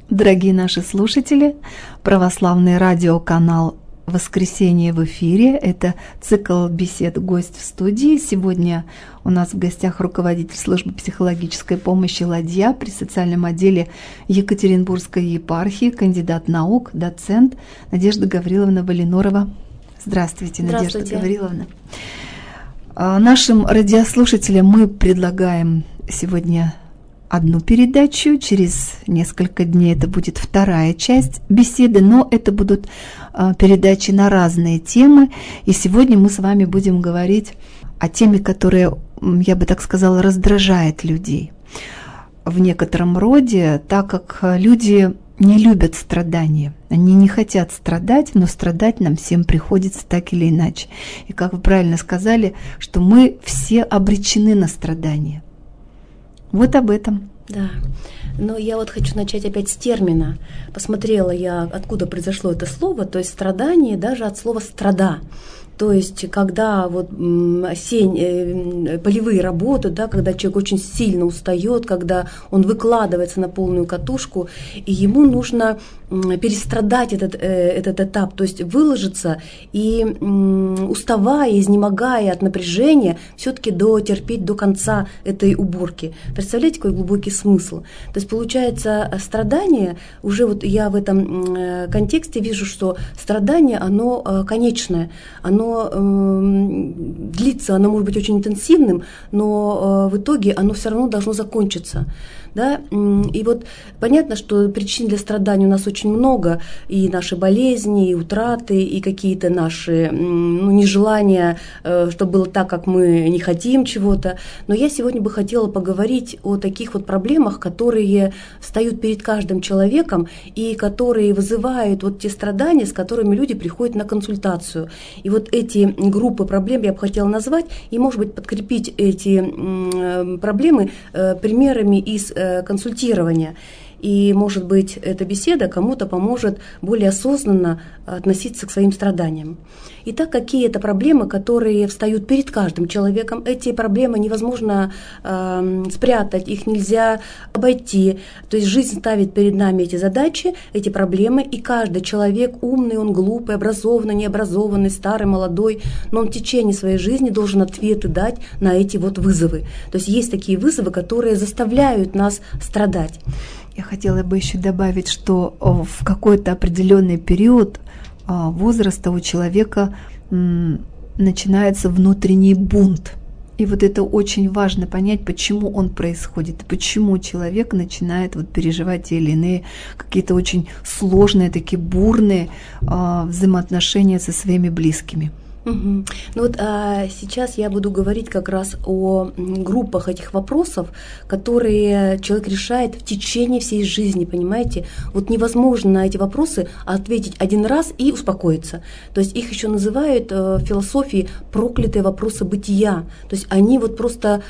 Дорогие наши слушатели, православный радиоканал «Воскресенье в эфире». Это цикл бесед «Гость в студии». Сегодня у нас в гостях руководитель службы психологической помощи «Ладья» при социальном отделе Екатеринбургской епархии, кандидат наук, доцент Надежда Гавриловна Валинорова. Здравствуйте, Надежда Гавриловна. Нашим радиослушателям мы предлагаем сегодня одну передачу, через несколько дней это будет вторая часть беседы, но это будут передачи на разные темы, и сегодня мы с вами будем говорить о теме, которая, я бы так сказала, раздражает людей в некотором роде, так как люди не любят страдания, они не хотят страдать, но страдать нам всем приходится так или иначе. И как вы правильно сказали, что мы все обречены на страдания. Вот об этом. Да. Но я вот хочу начать опять с термина. Посмотрела я, откуда произошло это слово, то есть страдание даже от слова «страда». То есть, когда вот полевые работы, да, когда человек очень сильно устает, когда он выкладывается на полную катушку, и ему нужно перестрадать этот этап, то есть выложиться и, уставая, изнемогая от напряжения, все-таки дотерпеть до конца этой уборки. Представляете, какой глубокий смысл? То есть, получается, страдание, уже вот я в этом контексте вижу, что страдание, оно конечное, оно длится, оно может быть очень интенсивным, но в итоге оно все равно должно закончиться. Да? И вот понятно, что причин для страданий у нас очень много, и наши болезни, и утраты, и какие-то наши нежелания, чтобы было так, как мы не хотим чего-то. Но я сегодня бы хотела поговорить о таких вот проблемах, которые встают перед каждым человеком и которые вызывают вот те страдания, с которыми люди приходят на консультацию. И вот эти группы проблем я бы хотела назвать и, может быть, подкрепить эти проблемы примерами из консультирования. И, может быть, эта беседа кому-то поможет более осознанно относиться к своим страданиям. Итак, какие это проблемы, которые встают перед каждым человеком? Эти проблемы невозможно спрятать, их нельзя обойти. То есть жизнь ставит перед нами эти задачи, эти проблемы, и каждый человек, умный, он глупый, образованный, необразованный, старый, молодой, но он в течение своей жизни должен ответы дать на эти вот вызовы. То есть есть такие вызовы, которые заставляют нас страдать. Я хотела бы еще добавить, что в какой-то определенный период возраста у человека начинается внутренний бунт. И вот это очень важно понять, почему он происходит, почему человек начинает вот переживать те или иные какие-то очень сложные, такие бурные взаимоотношения со своими близкими. Угу. Ну вот сейчас я буду говорить как раз о группах этих вопросов, которые человек решает в течение всей жизни, понимаете? Вот невозможно на эти вопросы ответить один раз и успокоиться. То есть их еще называют в философии проклятые вопросы бытия. То есть они вот просто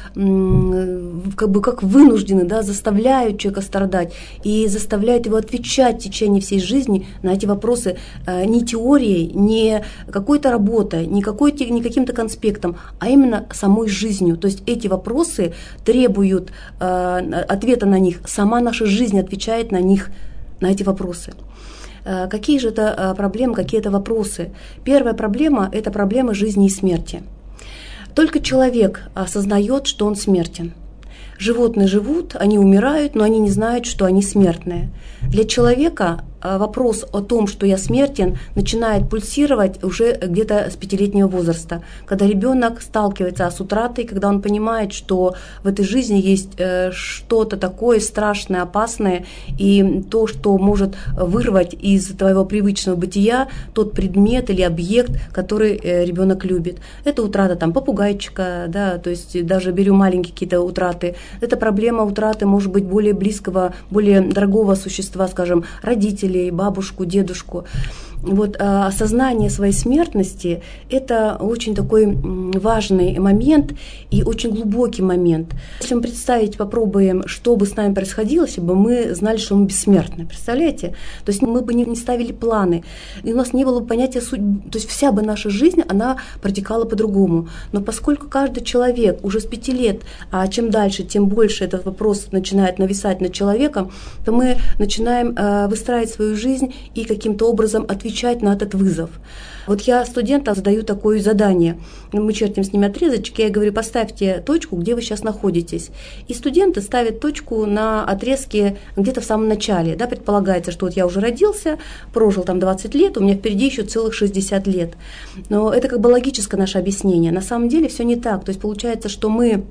как вынуждены, да, заставляют человека страдать и заставляют его отвечать в течение всей жизни на эти вопросы не теорией, не какой-то работой, не каким-то конспектом, а именно самой жизнью. То есть эти вопросы требуют ответа на них. Сама наша жизнь отвечает на них, на эти вопросы. Какие же это проблемы, какие это вопросы? Первая проблема – это проблема жизни и смерти. Только человек осознает, что он смертен. Животные живут, они умирают, но они не знают, что они смертные. Для человека вопрос о том, что я смертен, начинает пульсировать уже где-то с 5-летнего возраста, когда ребенок сталкивается с утратой, когда он понимает, что в этой жизни есть что-то такое страшное, опасное, и то, что может вырвать из твоего привычного бытия тот предмет или объект, который ребенок любит. Это утрата там попугайчика, да, то есть даже беру маленькие какие-то утраты. Это проблема утраты, может быть, более близкого, более дорогого существа, скажем, родителей, бабушку, дедушку. вот осознание своей смертности – это очень такой важный момент и очень глубокий момент. Если мы представить попробуем, что бы с нами происходило, если бы мы знали, что мы бессмертны, представляете? То есть мы бы не ставили планы, и у нас не было бы понятия судьбы, то есть вся бы наша жизнь, она протекала по-другому. Но поскольку каждый человек уже с 5 лет, а чем дальше, тем больше этот вопрос начинает нависать над человеком, то мы начинаем выстраивать свою жизнь и каким-то образом отвечать на этот вызов. Вот я студентам задаю такое задание. Мы чертим с ними отрезочки, я говорю, поставьте точку, где вы сейчас находитесь. И студенты ставят точку на отрезке где-то в самом начале. Да, предполагается, что вот я уже родился, прожил там 20 лет, у меня впереди еще целых 60 лет. Но это как бы логическое наше объяснение. На самом деле все не так. То есть получается, что мы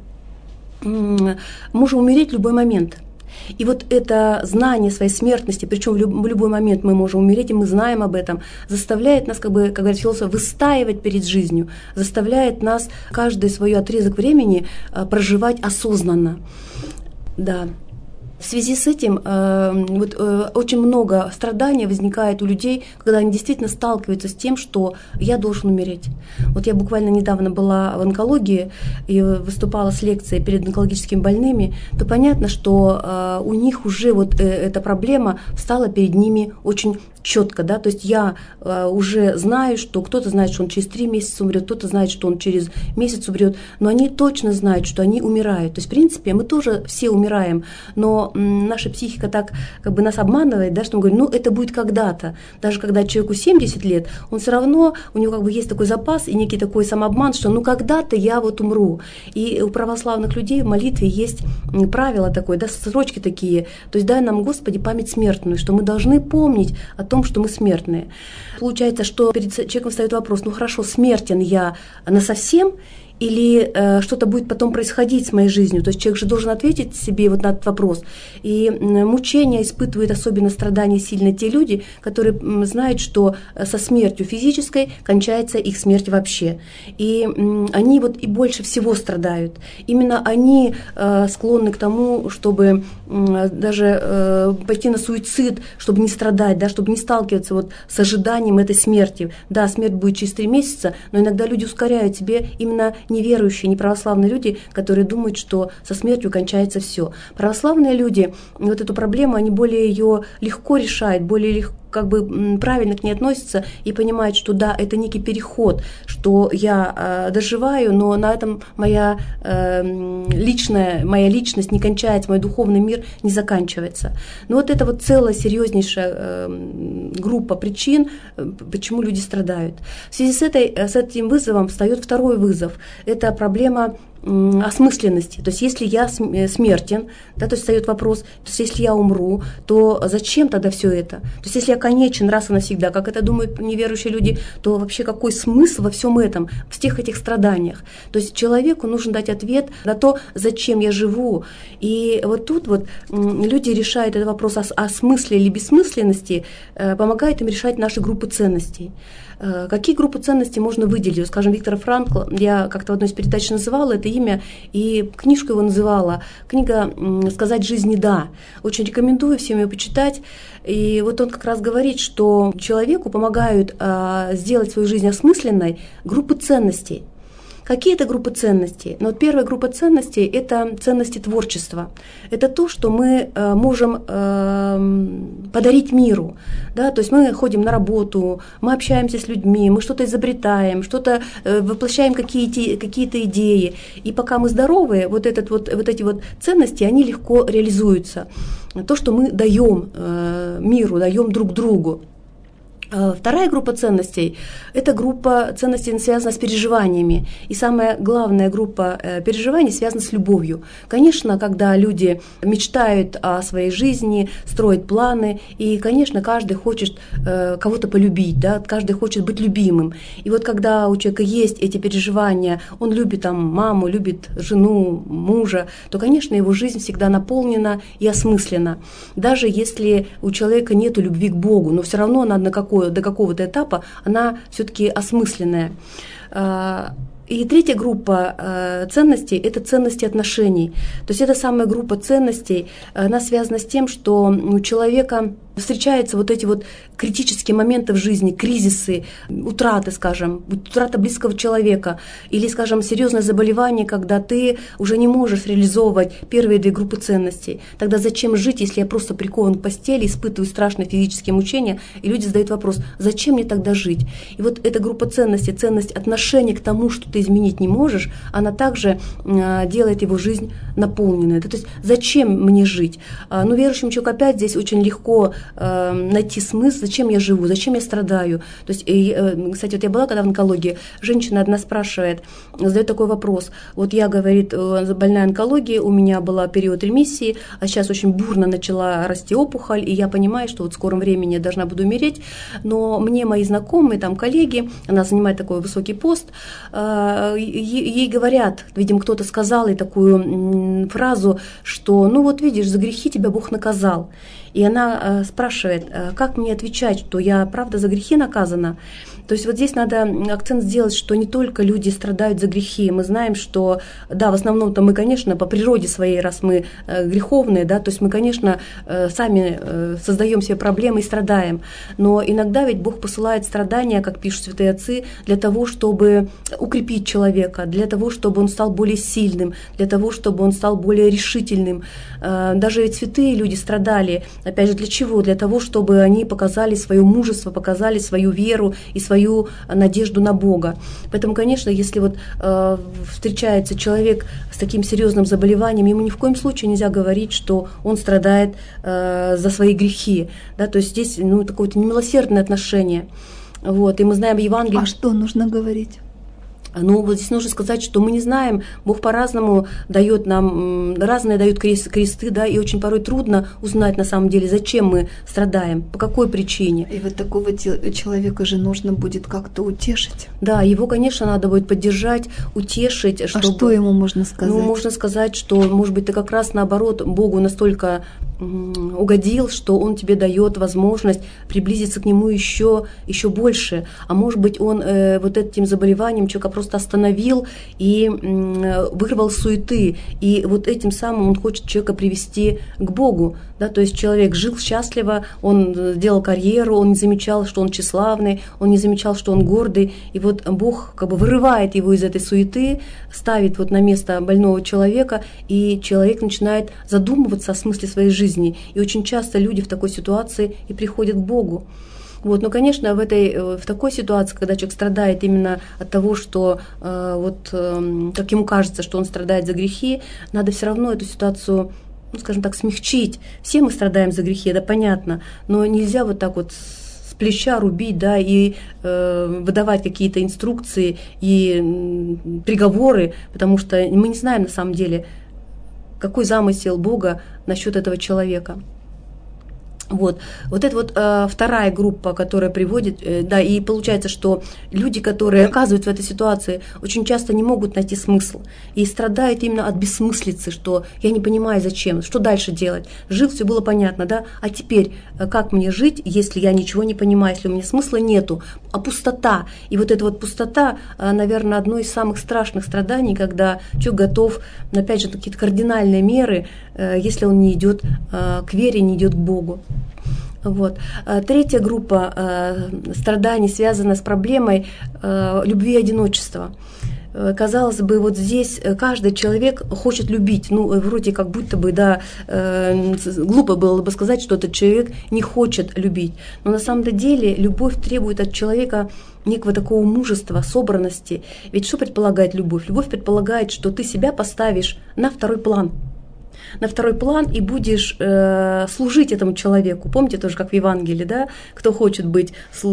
можем умереть в любой момент. И вот это знание своей смертности, причем в любой момент мы можем умереть, и мы знаем об этом, заставляет нас, как говорит философ, выстаивать перед жизнью, заставляет нас каждый свой отрезок времени проживать осознанно. Да. В связи с этим очень много страданий возникает у людей, когда они действительно сталкиваются с тем, что я должен умереть. Вот я буквально недавно была в онкологии и выступала с лекцией перед онкологическими больными, то понятно, что у них уже вот эта проблема встала перед ними очень четко, да, то есть я уже знаю, что кто-то знает, что он через 3 месяца умрет, кто-то знает, что он через месяц умрет, но они точно знают, что они умирают. То есть, в принципе, мы тоже все умираем, но наша психика так как бы нас обманывает, да, что мы говорим, это будет когда-то. Даже когда человеку 70 лет, он все равно, у него как бы есть такой запас и некий такой самообман, что когда-то я вот умру. И у православных людей в молитве есть правило такое, да, строчки такие, то есть дай нам, Господи, память смертную, что мы должны помнить о том, что мы смертные. Получается, что перед человеком встает вопрос, хорошо, смертен я насовсем, или что-то будет потом происходить с моей жизнью. То есть человек же должен ответить себе вот на этот вопрос. И мучения испытывают, особенно страдания сильно те люди, которые знают, что со смертью физической кончается их смерть вообще. И они вот и больше всего страдают. Именно они склонны к тому, чтобы даже пойти на суицид, чтобы не страдать, да, чтобы не сталкиваться вот с ожиданием этой смерти. Да, смерть будет через 3 месяца, но иногда люди ускоряют себе именно неверующие, неправославные люди, которые думают, что со смертью кончается все. Православные люди вот эту проблему, они более ее легко решают, более легко как бы правильно к ней относятся и понимают, что да, это некий переход, что я доживаю, но на этом моя личность не кончается, мой духовный мир не заканчивается. Но вот это вот целая серьезнейшая группа причин, почему люди страдают. В связи с этим вызовом встает второй вызов. Это проблема осмысленности. То есть если я смертен, да, то есть встает вопрос, то есть если я умру, то зачем тогда все это? То есть если я конечен раз и навсегда, как это думают неверующие люди, то вообще какой смысл во всем этом, в всех этих страданиях? То есть человеку нужно дать ответ на то, зачем я живу. И вот тут вот люди решают этот вопрос о смысле или бессмысленности, помогает им решать наши группы ценностей. Какие группы ценностей можно выделить? Скажем, Виктор Франкл, я как-то в одной из передач называла это имя, и книжку его называла, книга «Сказать жизни да». Очень рекомендую всем ее почитать. И вот он как раз говорит, что человеку помогают сделать свою жизнь осмысленной группы ценностей. Какие это группы ценностей? Ну, вот первая группа ценностей – это ценности творчества. Это то, что мы можем подарить миру. Да? То есть мы ходим на работу, мы общаемся с людьми, мы что-то изобретаем, что-то воплощаем какие-то идеи. И пока мы здоровы, вот эти ценности, они легко реализуются. То, что мы даем миру, даем друг другу. Вторая группа ценностей – это группа ценностей, связана с переживаниями. И самая главная группа переживаний связана с любовью. Конечно, когда люди мечтают о своей жизни, строят планы, и, конечно, каждый хочет кого-то полюбить, да? Каждый хочет быть любимым. И вот когда у человека есть эти переживания, он любит маму, любит жену, мужа, то, конечно, его жизнь всегда наполнена и осмыслена. Даже если у человека нет любви к Богу, но все равно она до какого-то этапа она все-таки осмысленная. И третья группа ценностей – это ценности отношений. То есть это самая группа ценностей, она связана с тем, что у человека встречаются вот эти вот критические моменты в жизни, кризисы, утраты, скажем, утрата близкого человека или, скажем, серьезное заболевание, когда ты уже не можешь реализовывать первые две группы ценностей. Тогда зачем жить, если я просто прикован к постели, испытываю страшные физические мучения, и люди задают вопрос, зачем мне тогда жить? И вот эта группа ценностей, ценность отношения к тому, что ты изменить не можешь, она также делает его жизнь наполненной. То есть зачем мне жить? Ну, верующему человеку опять здесь очень легко найти смысл, зачем я живу, зачем я страдаю. То есть, кстати, вот я была когда в онкологии, женщина одна спрашивает, задает такой вопрос. Вот я, говорит, больная онкологией, у меня был период ремиссии, а сейчас очень бурно начала расти опухоль, и я понимаю, что вот в скором времени я должна буду умереть, но мне мои знакомые, там, коллеги, она занимает такой высокий пост, ей говорят, видимо, кто-то сказал ей такую фразу, что, ну вот видишь, за грехи тебя Бог наказал. И она спрашивает, как мне отвечать, что я правда за грехи наказана? То есть вот здесь надо акцент сделать, что не только люди страдают за грехи. Мы знаем, что, да, в основном-то мы, конечно, по природе своей, раз мы греховные, да, то есть мы, конечно, сами создаем себе проблемы и страдаем. Но иногда ведь Бог посылает страдания, как пишут святые отцы, для того, чтобы укрепить человека, для того, чтобы он стал более сильным, для того, чтобы он стал более решительным. Даже ведь святые люди страдали, опять же, для чего? Для того, чтобы они показали свое мужество, показали свою веру и свою надежду на Бога. Поэтому, конечно, если вот встречается человек с таким серьезным заболеванием, ему ни в коем случае нельзя говорить, что он страдает за свои грехи. Да? То есть здесь такое-то немилосердное отношение. Вот. И мы знаем в Евангелии... А что нужно говорить? Ну, вот здесь нужно сказать, что мы не знаем, Бог по-разному дает нам, разные дают кресты, да, и очень порой трудно узнать на самом деле, зачем мы страдаем, по какой причине. И вот такого человека же нужно будет как-то утешить. Да, его, конечно, надо будет поддержать, утешить. А что ему можно сказать? Ну, можно сказать, что, может быть, ты как раз наоборот Богу настолько угодил, что Он тебе дает возможность приблизиться к Нему еще больше. А может быть, Он вот этим заболеванием человека просто остановил и вырвал суеты. И вот этим самым Он хочет человека привести к Богу. Да? То есть человек жил счастливо, он делал карьеру, он не замечал, что он тщеславный, он не замечал, что он гордый. И вот Бог как бы вырывает его из этой суеты, ставит вот на место больного человека, и человек начинает задумываться о смысле своей жизни. И очень часто люди в такой ситуации и приходят к Богу. Вот, но, конечно, в такой ситуации, когда человек страдает именно от того, что как ему кажется, что он страдает за грехи, надо все равно эту ситуацию, скажем так, смягчить. Все мы страдаем за грехи, это понятно, но нельзя вот так вот с плеча рубить, да, и выдавать какие-то инструкции и приговоры, потому что мы не знаем на самом деле, какой замысел Бога насчет этого человека. Вот это вот вторая группа, которая приводит, да, и получается, что люди, которые оказываются в этой ситуации, очень часто не могут найти смысл и страдают именно от бессмыслицы, что я не понимаю, зачем, что дальше делать. Жил, все было понятно, да, а теперь как мне жить, если я ничего не понимаю, если у меня смысла нету, а пустота. И вот эта вот пустота, наверное, одно из самых страшных страданий, когда человек готов, опять же, на какие-то кардинальные меры, если он не идет к вере, не идет к Богу. Вот. Третья группа страданий связана с проблемой любви и одиночества. Казалось бы, вот здесь каждый человек хочет любить, вроде как будто бы, да, глупо было бы сказать, что этот человек не хочет любить. Но на самом деле любовь требует от человека некого такого мужества, собранности. Ведь что предполагает любовь? Любовь предполагает, что ты себя поставишь на второй план. На второй план и будешь служить этому человеку. Помните тоже, как в Евангелии, да, кто хочет быть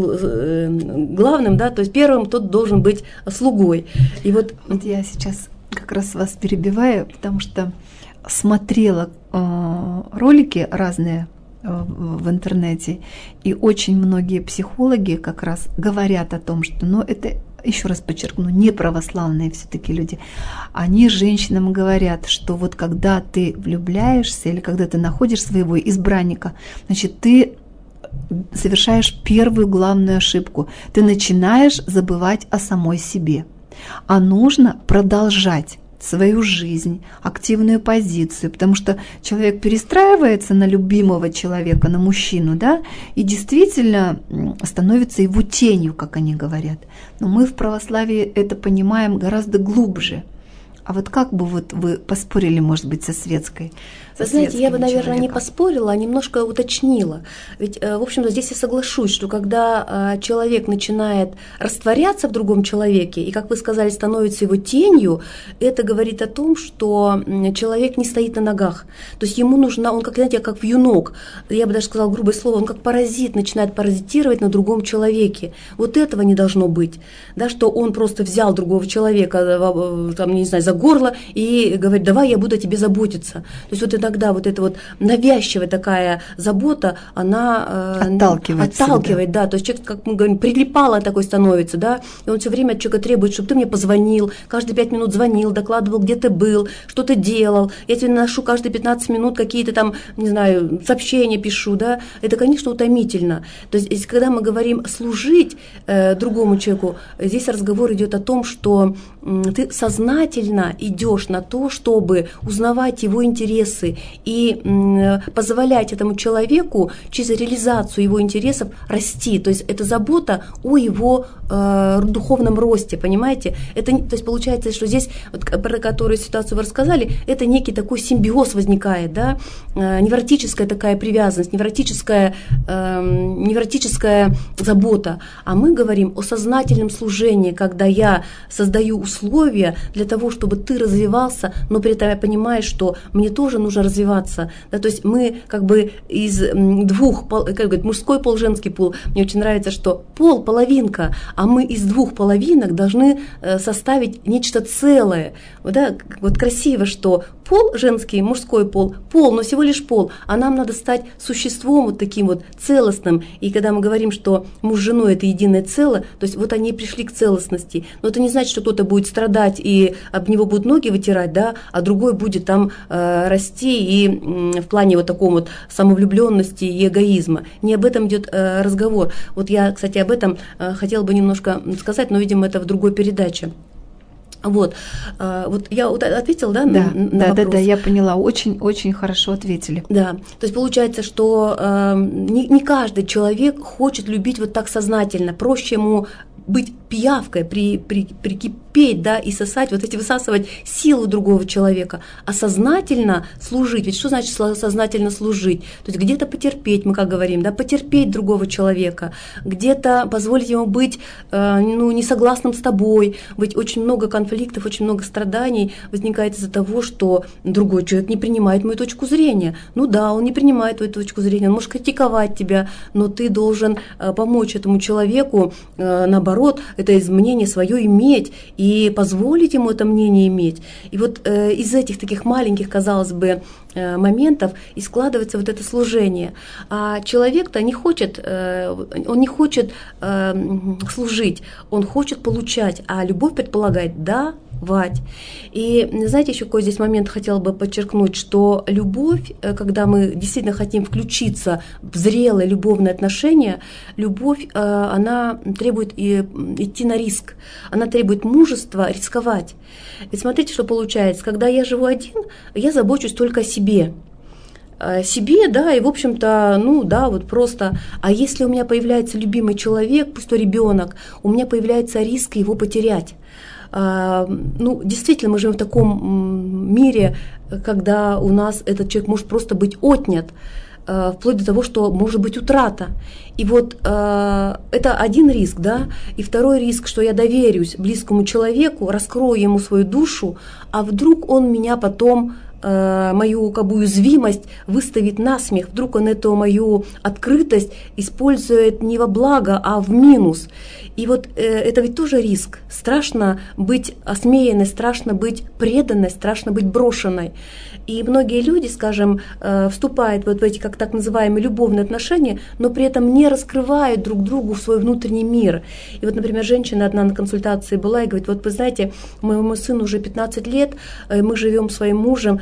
главным, да, то есть первым тот должен быть слугой. И вот я сейчас как раз вас перебиваю, потому что смотрела ролики разные в интернете, и очень многие психологи как раз говорят о том, что, это, еще раз подчеркну, не православные все-таки люди, они женщинам говорят, что вот когда ты влюбляешься или когда ты находишь своего избранника, значит, ты совершаешь первую главную ошибку. Ты начинаешь забывать о самой себе. А нужно продолжать свою жизнь, активную позицию, потому что человек перестраивается на любимого человека, на мужчину, да, и действительно становится его тенью, как они говорят. Но мы в православии это понимаем гораздо глубже. А вот как бы вот вы поспорили, может быть, со светской? Вы знаете, я бы, наверное, не поспорила, а немножко уточнила. Ведь, в общем-то, здесь я соглашусь, что когда человек начинает растворяться в другом человеке, и, как вы сказали, становится его тенью, это говорит о том, что человек не стоит на ногах. То есть ему нужно, он, как, знаете, как вьюнок, я бы даже сказала грубое слово, он как паразит начинает паразитировать на другом человеке. Вот этого не должно быть, да, что он просто взял другого человека, там, не знаю, за горло и говорит: давай, я буду о тебе заботиться. То есть вот иногда вот эта вот навязчивая такая забота, она отталкивает, да, то есть человек, как мы говорим, прилипало такой становится, да, и он все время от человека требует, чтобы ты мне позвонил, каждые 5 минут звонил, докладывал, где ты был, что ты делал, я тебе наношу каждые 15 минут какие-то там, не знаю, сообщения пишу, да, это, конечно, утомительно. То есть, когда мы говорим служить другому человеку, здесь разговор идет о том, что ты сознательно идешь на то, чтобы узнавать его интересы и позволять этому человеку через реализацию его интересов расти. То есть это забота о его духовном росте, понимаете? Это, то есть получается, что здесь, вот, про которую ситуацию вы рассказали, это некий такой симбиоз возникает, да? Невротическая такая привязанность, невротическая забота. А мы говорим о сознательном служении, когда я создаю условия для того, чтобы ты развивался, но при этом я понимаю, что мне тоже нужно развиваться. Да, то есть мы как бы из двух, как говорят, мужской пол, женский пол. Мне очень нравится, что пол, половинка, а мы из двух половинок должны составить нечто целое. Да, вот красиво, что пол женский, мужской пол, но всего лишь пол, а нам надо стать существом вот таким вот целостным. И когда мы говорим, что муж с женой это единое целое, то есть вот они пришли к целостности. Но это не значит, что кто-то будет страдать и об него будут ноги вытирать, да, а другой будет там расти и в плане вот такого вот самовлюбленности и эгоизма. Не об этом идет разговор. Вот я, кстати, об этом хотела бы немножко сказать, но, видимо, это в другой передаче. Вот я ответила, да, на вопрос? Да, я поняла, очень хорошо ответили. Да, то есть получается, что не каждый человек хочет любить вот так сознательно, проще ему быть пиявкой, прикипеть, да, и сосать, вот эти высасывать силу другого человека, а сознательно служить. Ведь что значит сознательно служить? То есть где-то потерпеть, мы как говорим, да, потерпеть другого человека, где-то позволить ему быть несогласным с тобой, быть очень много конфликтов, очень много страданий возникает из-за того, что другой человек не принимает мою точку зрения. Ну да, он не принимает твою точку зрения, он может критиковать тебя, но ты должен помочь этому человеку, наоборот, это мнение свое иметь и позволить ему это мнение иметь. И вот из этих таких маленьких, казалось бы, моментов и складывается вот это служение. А человек-то не хочет, он не хочет служить, он хочет получать, а любовь предполагает давать. И знаете, еще какой здесь момент хотела бы подчеркнуть, что любовь, когда мы действительно хотим включиться в зрелые любовные отношения, любовь, она требует идти на риск, она требует мужества рисковать. Ведь смотрите, что получается, когда я живу один, я забочусь только о себе, да, и, в общем-то, вот просто. А если у меня появляется любимый человек, пусть то ребенок, у меня появляется риск его потерять. Действительно, мы живем в таком мире, когда у нас этот человек может просто быть отнят, вплоть до того, что может быть утрата. И вот это один риск, да, и второй риск, что я доверюсь близкому человеку, раскрою ему свою душу, а вдруг он меня потом, мою уязвимость выставит на смех, вдруг он эту мою открытость использует не во благо, а в минус. И вот это ведь тоже риск. Страшно быть осмеянной, страшно быть преданной, страшно быть брошенной. И многие люди, скажем, вступают вот в эти, как так называемые, любовные отношения, но при этом не раскрывают друг другу свой внутренний мир. И вот, например, женщина одна на консультации была и говорит: вот вы знаете, моему сыну уже 15 лет, мы живем своим мужем,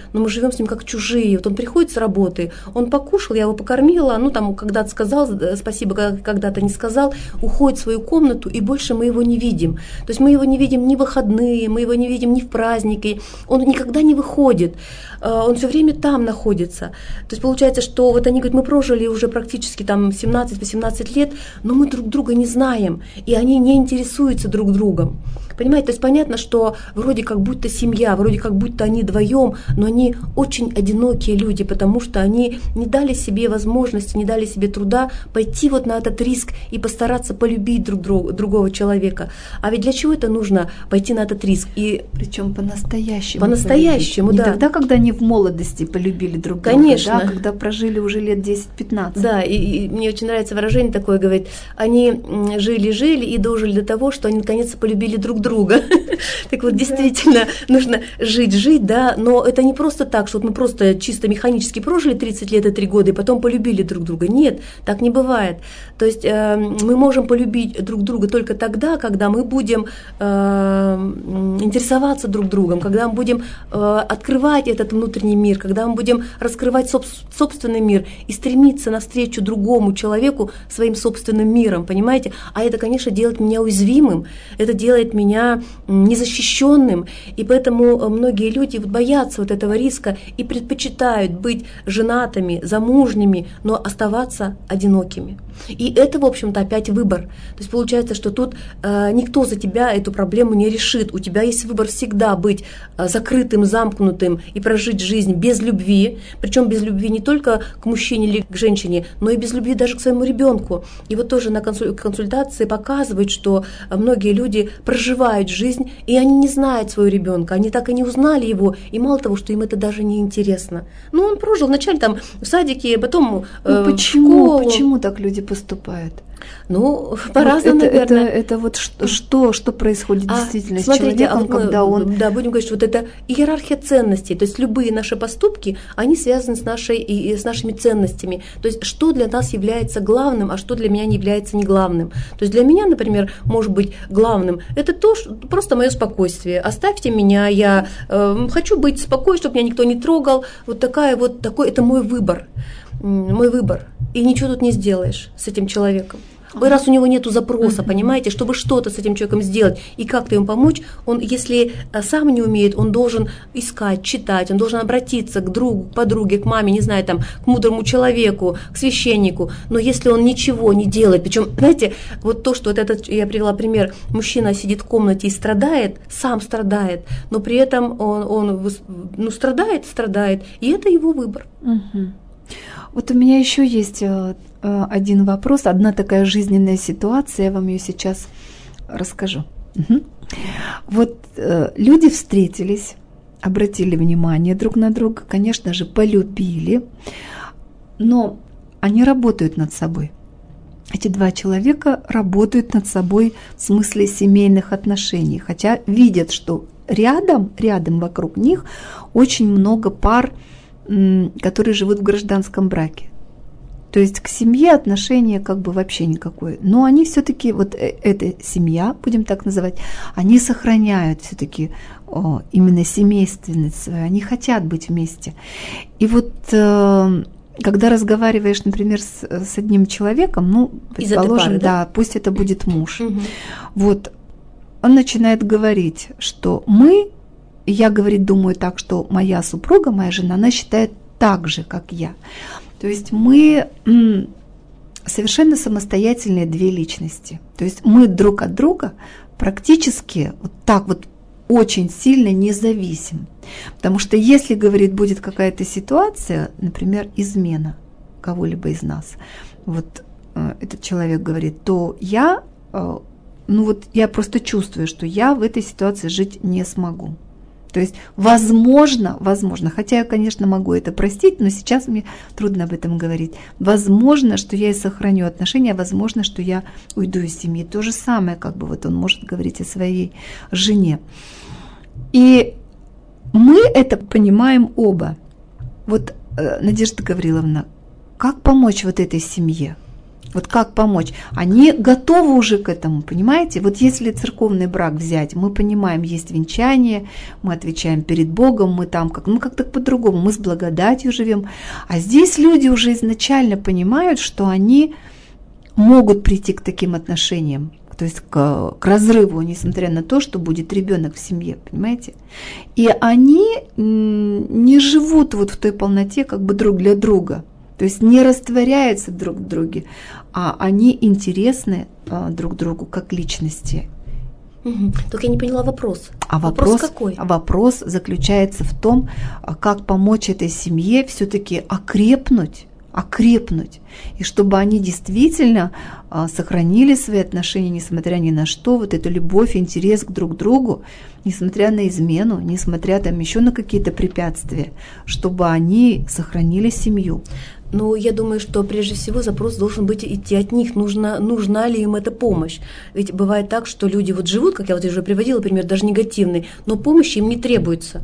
но мы живем с ним как чужие. Вот он приходит с работы, он покушал, я его покормила, ну там когда-то сказал спасибо, когда-то не сказал, уходит в свою комнату, и больше мы его не видим. То есть мы его не видим ни в выходные, мы его не видим ни в праздники, он никогда не выходит, он все время там находится. То есть получается, что вот они говорят, мы прожили уже практически там 17-18 лет, но мы друг друга не знаем, и они не интересуются друг другом. Понимаете, то есть понятно, что вроде как будто семья, вроде как будто они вдвоем, но они очень одинокие люди, потому что они не дали себе возможности, не дали себе труда пойти вот на этот риск и постараться полюбить другого человека. А ведь для чего это нужно пойти на этот риск? И причем по-настоящему. По-настоящему, да. Не тогда, когда они в молодости полюбили друг друга, конечно. Да, когда прожили уже лет 10-15. Да, и мне очень нравится выражение такое, говорит, они жили-жили и дожили до того, что они наконец полюбили друг друга. Так вот, действительно, нужно жить, да, но это не просто так, что вот мы просто чисто механически прожили 30 лет и 3 года, и потом полюбили друг друга. Нет, так не бывает. То есть мы можем полюбить друг друга только тогда, когда мы будем интересоваться друг другом, когда мы будем открывать этот внутренний мир, когда мы будем раскрывать собственный мир и стремиться навстречу другому человеку своим собственным миром, понимаете? А это, конечно, делает меня уязвимым, это делает меня незащищенным, и поэтому многие люди боятся вот этого риска и предпочитают быть женатыми, замужними, но оставаться одинокими. И это, в общем-то, опять выбор. То есть получается, что тут никто за тебя эту проблему не решит. У тебя есть выбор всегда быть закрытым, замкнутым и прожить жизнь без любви, причем без любви не только к мужчине или к женщине, но и без любви даже к своему ребенку. И вот тоже на консультации показывают, что многие люди проживают жизнь, и они не знают своего ребенка, они так и не узнали его, и мало того, что им это даже не интересно. Ну, он прожил вначале там в садике, потом в школу. Почему так люди поступают? Ну, по-разному, наверное. Это вот что происходит действительно смотрите, с человеком, когда он... Да, будем говорить, что вот это иерархия ценностей, то есть любые наши поступки, они связаны с нашими ценностями. То есть что для нас является главным, а что для меня не является не главным. То есть для меня, например, может быть главным, это то, что просто мое спокойствие. Оставьте меня, я хочу быть спокойной, чтобы меня никто не трогал. Такой, это мой выбор. Мой выбор. И ничего тут не сделаешь с этим человеком. Раз у него нет запроса, понимаете, чтобы что-то с этим человеком сделать и как-то ему помочь, он, если сам не умеет, он должен искать, читать, он должен обратиться к другу, к подруге, к маме, не знаю, там, к мудрому человеку, к священнику. Но если он ничего не делает, причем, знаете, вот то, что вот этот, я привела пример, мужчина сидит в комнате и страдает, сам страдает, но при этом он страдает, и это его выбор. Угу. Вот у меня еще есть один вопрос, одна такая жизненная ситуация, я вам ее сейчас расскажу. Угу. Вот люди встретились, обратили внимание друг на друга, конечно же, полюбили, но они работают над собой. Эти два человека работают над собой в смысле семейных отношений, хотя видят, что рядом вокруг них очень много пар, которые живут в гражданском браке. То есть к семье отношения как бы вообще никакое. Но они все-таки, вот эта семья, будем так называть, они сохраняют все-таки именно семейственность свою, они хотят быть вместе. И вот когда разговариваешь, например, с одним человеком, ну, предположим, пары, да? Пусть это будет муж, угу. Вот он начинает говорить, что я, говорит, думаю так, что моя супруга, моя жена, она считает так же, как я. То есть мы совершенно самостоятельные две личности. То есть мы друг от друга практически вот так вот очень сильно не зависим. Потому что если, говорит, будет какая-то ситуация, например, измена кого-либо из нас, вот этот человек говорит, то я просто чувствую, что я в этой ситуации жить не смогу. То есть, возможно, хотя я, конечно, могу это простить, но сейчас мне трудно об этом говорить. Возможно, что я и сохраню отношения, возможно, что я уйду из семьи. То же самое, как бы вот он может говорить о своей жене. И мы это понимаем оба. Вот, Надежда Гавриловна, как помочь вот этой семье? Вот как помочь? Они готовы уже к этому, понимаете? Вот если церковный брак взять, мы понимаем, есть венчание, мы отвечаем перед Богом, мы там как-то по-другому, мы с благодатью живем. А здесь люди уже изначально понимают, что они могут прийти к таким отношениям, то есть к разрыву, несмотря на то, что будет ребенок в семье, понимаете? И они не живут вот в той полноте как бы друг для друга. То есть не растворяются друг в друге, а они интересны друг другу как личности. Только я не поняла вопрос. А вопрос какой? Вопрос заключается в том, как помочь этой семье все-таки окрепнуть, и чтобы они действительно сохранили свои отношения, несмотря ни на что, вот эту любовь, интерес к друг другу, несмотря на измену, несмотря там еще на какие-то препятствия, чтобы они сохранили семью. Ну, я думаю, что прежде всего запрос должен быть идти от них, нужна ли им эта помощь. Ведь бывает так, что люди вот живут, как я вот уже приводила пример, даже негативный, но помощи им не требуется.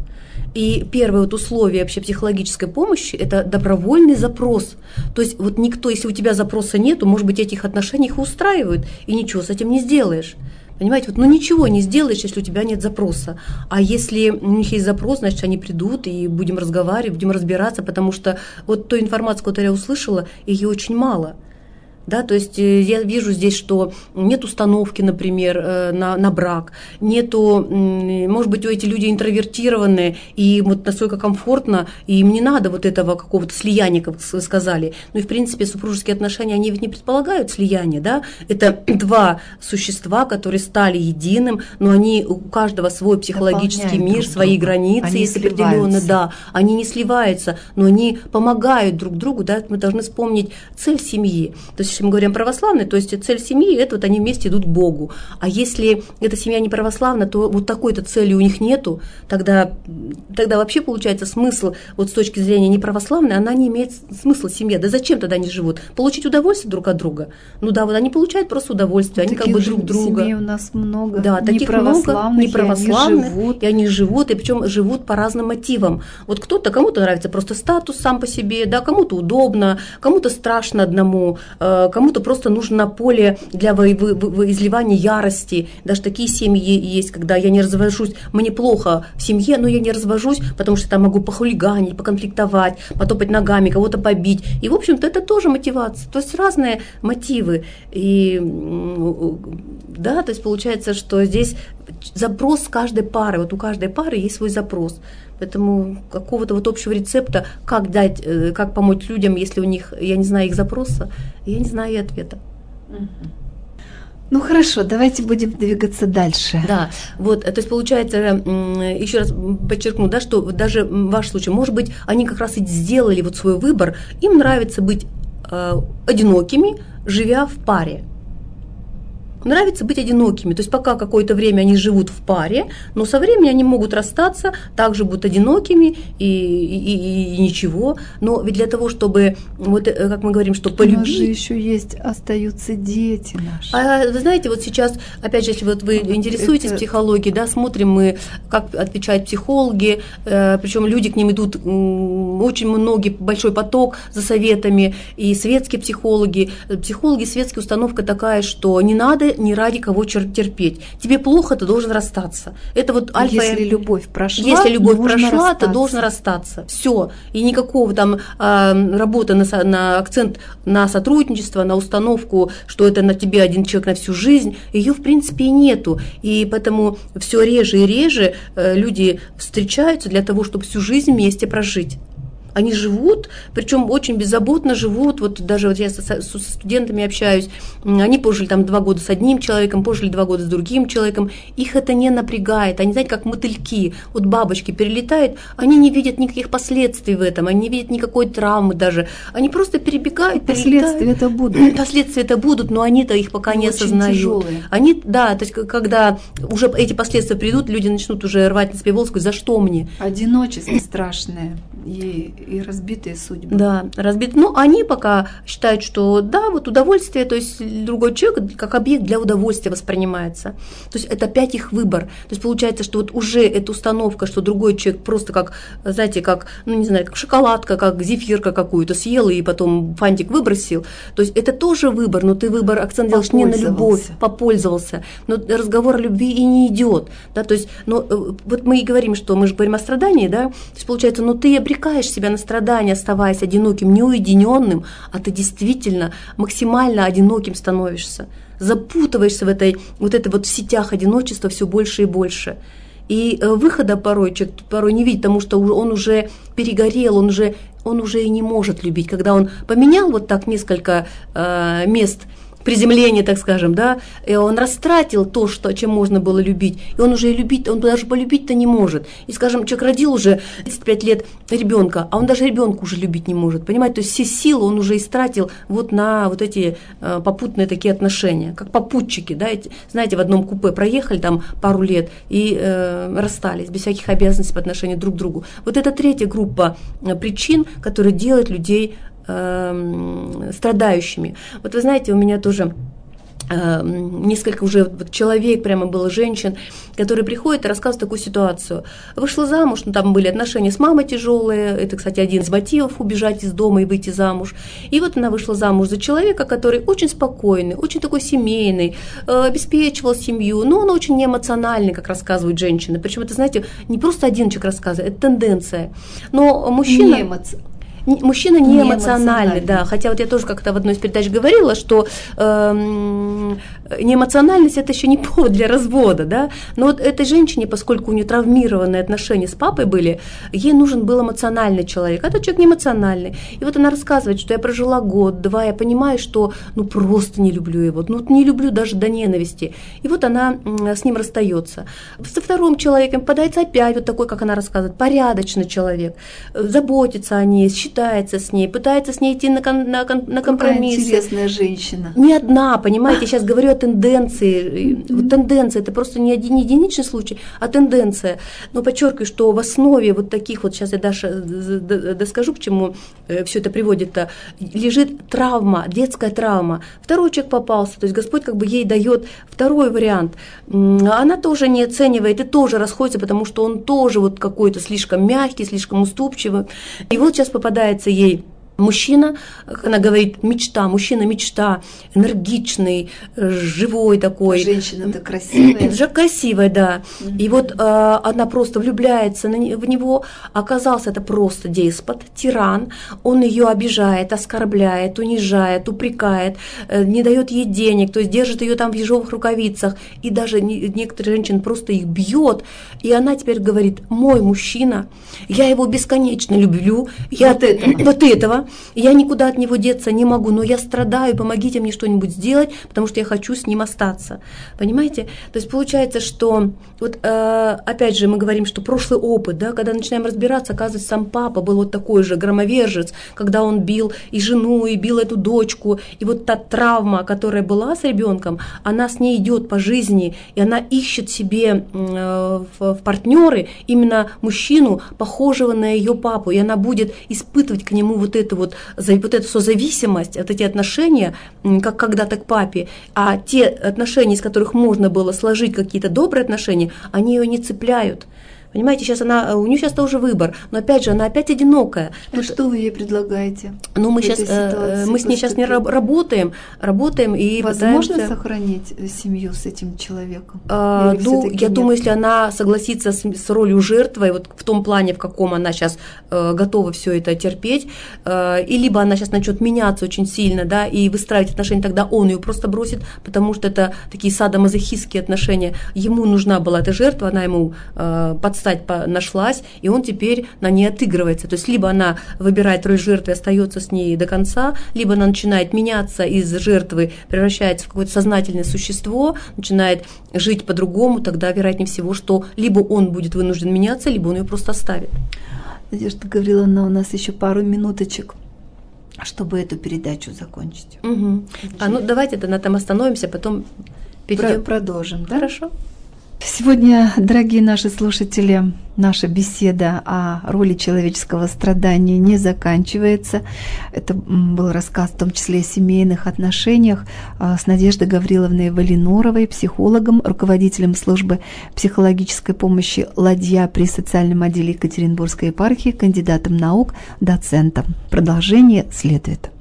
И первое вот условие вообще психологической помощи – это добровольный запрос. То есть вот никто, если у тебя запроса нету, может быть, этих отношений их устраивают, и ничего с этим не сделаешь. Понимаете, вот, ничего не сделаешь, если у тебя нет запроса. А если у них есть запрос, значит, они придут и будем разговаривать, будем разбираться, потому что вот той информации, которую я услышала, ее очень мало. Да, то есть я вижу здесь, что нет установки, например, на брак, нету, может быть, эти люди интровертированные, и им вот настолько комфортно, и им не надо вот этого какого-то слияния, как вы сказали. Ну и, в принципе, супружеские отношения, они ведь не предполагают слияние, да, это два существа, которые стали единым, но они, у каждого свой психологический мир, свои границы, они есть определенные, да, они не сливаются, но они помогают друг другу, да, мы должны вспомнить цель семьи, то есть если мы говорим православной, то есть цель семьи – это вот они вместе идут к Богу. А если эта семья не православна, то вот такой-то цели у них нету, тогда вообще получается смысл, вот с точки зрения неправославной, она не имеет смысла семья. Да зачем тогда они живут? Получить удовольствие друг от друга? Ну да, вот они получают просто удовольствие, они как бы друг друга. Семей у нас много. Да, таких много неправославных, и они живут, и причем живут по разным мотивам. Вот кому-то нравится просто статус сам по себе, да, кому-то удобно, кому-то страшно одному, кому-то просто нужно на поле для изливания ярости. Даже такие семьи есть, когда я не развожусь, мне плохо в семье, но я не развожусь, потому что там могу похулиганить, поконфликтовать, потопать ногами, кого-то побить. И, в общем-то, это тоже мотивация. То есть разные мотивы. И, да, то есть получается, что здесь запрос каждой пары, вот у каждой пары есть свой запрос. Поэтому какого-то вот общего рецепта, как помочь людям, если у них, я не знаю их запроса, я не знаю и ответа. Ну хорошо, давайте будем двигаться дальше. Да, вот, то есть получается, еще раз подчеркну, да, что даже в вашем случае, может быть, они как раз и сделали вот свой выбор, им нравится быть одинокими, живя в паре. Нравится быть одинокими, то есть пока какое-то время они живут в паре, но со временем они могут расстаться, также будут одинокими и ничего. Но ведь для того, чтобы, вот как мы говорим, что полюбить... У нас же еще есть, остаются дети наши. А вы знаете, вот сейчас, опять же, если вот вы интересуетесь психологией, да, смотрим мы, как отвечают психологи, причем люди к ним идут, очень многие, большой поток за советами, и светские психологи, светская установка такая, что не надо не ради кого терпеть. Тебе плохо, ты должен расстаться. Это вот альфа. Если любовь прошла, ты должен расстаться. Все. И никакого там работы на акцент на сотрудничество, на установку, что это на тебе один человек на всю жизнь, ее в принципе и нету. И поэтому все реже и реже люди встречаются для того, чтобы всю жизнь вместе прожить. Они живут, причем очень беззаботно живут, вот даже вот я со студентами общаюсь, они пожили там 2 года с одним человеком, пожили 2 года с другим человеком, их это не напрягает, они, знаете, как мотыльки, вот бабочки перелетают, они не видят никаких последствий в этом, они не видят никакой травмы даже, они просто перебегают, Последствия это будут. Последствия это будут, но они-то их пока не осознают. Тяжелые. Они, да, то есть когда уже эти последствия придут, люди начнут уже рвать на себе волосы, за что мне? Одиночество страшное. И разбитые судьбы. Да, разбитые. Ну, они пока считают, что да, вот удовольствие, то есть другой человек как объект для удовольствия воспринимается. То есть это опять их выбор. То есть получается, что вот уже эта установка, что другой человек просто как, знаете, как, ну, не знаю, как шоколадка, как зефирка какую-то съел и потом фантик выбросил. То есть это тоже выбор, но ты выбор акцент делаешь не на любовь, попользовался. Но разговор о любви и не идет. Да, то есть, но вот мы и говорим, что мы же говорим о страдании, да, то есть получается, ну ты обрекаешь себя на страдания, оставаясь одиноким, неуединенным, а ты действительно максимально одиноким становишься, запутываешься в этой вот в сетях одиночества все больше и больше. И выхода порой человек не видит, потому что он уже перегорел, он уже и не может любить. Когда он поменял вот так несколько мест приземления, так скажем, да, и он растратил то, чем можно было любить, и он уже и любить, он даже полюбить-то не может. И, скажем, человек родил уже 35 лет ребенка, а он даже ребенка уже любить не может, понимаете, то есть все силы он уже истратил вот на вот эти попутные такие отношения, как попутчики, да, знаете, в одном купе проехали там пару лет и расстались без всяких обязанностей по отношению друг к другу. Вот это третья группа причин, которые делают людей страдающими. Вот вы знаете, у меня тоже несколько уже человек, прямо было женщин, которые приходят и рассказывают такую ситуацию. Вышла замуж, ну там были отношения с мамой тяжелые, это, кстати, один из мотивов убежать из дома и выйти замуж. И вот она вышла замуж за человека, который очень спокойный, очень такой семейный, обеспечивал семью, но он очень неэмоциональный, как рассказывают женщины. Причем это, знаете, не просто один человек рассказывает, это тенденция. Но мужчина не эмоциональный, да. Хотя вот я тоже как-то в одной из передач говорила, что неэмоциональность – это еще не повод для развода, да. Но вот этой женщине, поскольку у нее травмированные отношения с папой были, ей нужен был эмоциональный человек, а этот человек не эмоциональный. И вот она рассказывает, что я прожила год-два, я понимаю, что ну просто не люблю его, ну не люблю даже до ненависти. И вот она с ним расстается. Со вторым человеком попадается опять вот такой, как она рассказывает, порядочный человек, заботится о ней, считается с ней, пытается с ней идти на компромисс. Какая интересная женщина. Не одна, понимаете, я сейчас говорю о тенденции. Тенденция – это просто не единичный случай, а тенденция. Но подчеркиваю, что в основе вот таких вот, сейчас я доскажу, к чему все это приводит-то, лежит травма, детская травма. Второй человек попался, то есть Господь как бы ей дает второй вариант. Она тоже не оценивает и тоже расходится, потому что он тоже вот какой-то слишком мягкий, слишком уступчивый. И вот сейчас попадается ей мужчина, как она говорит, мужчина-мечта, энергичный, живой такой. Женщина-то красивая. Красивая, да. И вот она просто влюбляется в него. Оказался это просто деспот, тиран. Он ее обижает, оскорбляет, унижает, упрекает, не дает ей денег, то есть держит ее там в ежовых рукавицах. И даже некоторые женщины просто их бьет. И она теперь говорит: мой мужчина, я его бесконечно люблю. Вот этого. Я никуда от него деться не могу, но я страдаю, помогите мне что-нибудь сделать, потому что я хочу с ним остаться. Понимаете? То есть получается, что вот опять же мы говорим, что прошлый опыт, да, когда начинаем разбираться, оказывается, сам папа был вот такой же громовержец, когда он бил и жену, и бил эту дочку, и вот та травма, которая была с ребенком, она с ней идет по жизни, и она ищет себе в партнеры именно мужчину, похожего на ее папу, и она будет испытывать к нему вот эту созависимость, вот эти отношения, как когда-то к папе, а те отношения, из которых можно было сложить какие-то добрые отношения, они ее не цепляют. Понимаете, у нее сейчас тоже выбор, но опять же, она опять одинокая. А что вы ей предлагаете? Ну, мы с ней сейчас не работаем и возможно пытаемся сохранить семью с этим человеком? Я думаю, если она согласится с ролью жертвы, вот в том плане, в каком она сейчас готова все это терпеть, и либо она сейчас начнет меняться очень сильно, да, и выстраивать отношения, тогда он ее просто бросит, потому что это такие садомазохистские отношения. Ему нужна была эта жертва, она ему подстать нашлась, и он теперь на ней отыгрывается. То есть либо она выбирает роль жертвы и остается с ней до конца, либо она начинает меняться из жертвы, превращается в какое-то сознательное существо, начинает жить по-другому, тогда вероятнее всего, что либо он будет вынужден меняться, либо он ее просто оставит. Надежда Гавриловна, у нас еще пару минуточек, чтобы эту передачу закончить. Угу. Давайте на этом остановимся, потом перейдем. Продолжим, да? Хорошо. Сегодня, дорогие наши слушатели, наша беседа о роли человеческого страдания не заканчивается. Это был рассказ в том числе о семейных отношениях с Надеждой Гавриловной Валиноровой, психологом, руководителем службы психологической помощи «Ладья» при социальном отделе Екатеринбургской епархии, кандидатом наук, доцентом. Продолжение следует.